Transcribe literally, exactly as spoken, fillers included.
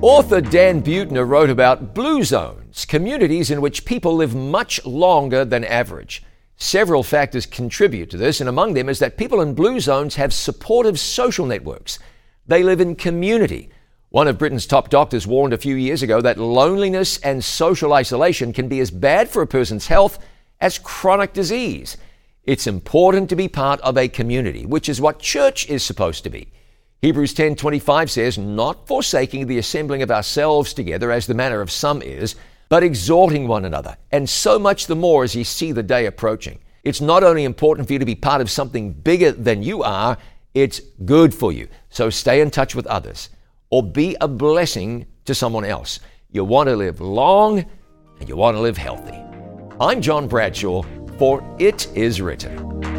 Author Dan Buettner wrote about blue zones, communities in which people live much longer than average. Several factors contribute to this, and among them is that people in blue zones have supportive social networks. They live in community. One of Britain's top doctors warned a few years ago that loneliness and social isolation can be as bad for a person's health as chronic disease. It's important to be part of a community, which is what church is supposed to be. Hebrews ten twenty-five says, not forsaking the assembling of ourselves together as the manner of some is, but exhorting one another, and so much the more as ye see the day approaching. It's not only important for you to be part of something bigger than you are, it's good for you. So stay in touch with others, or be a blessing to someone else. You want to live long, and you want to live healthy. I'm John Bradshaw, for It Is Written.